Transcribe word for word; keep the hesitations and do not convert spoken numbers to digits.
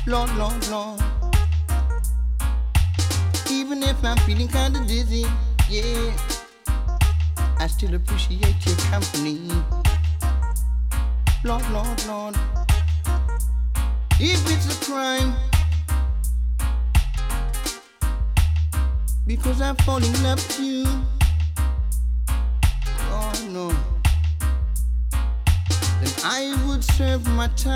Lord, Lord, Lord. Even if I'm feeling kinda dizzy, yeah, I still appreciate your company. Lord, Lord, Lord. If it's a crime, because I'm falling in love with you, oh no, then I would serve my time.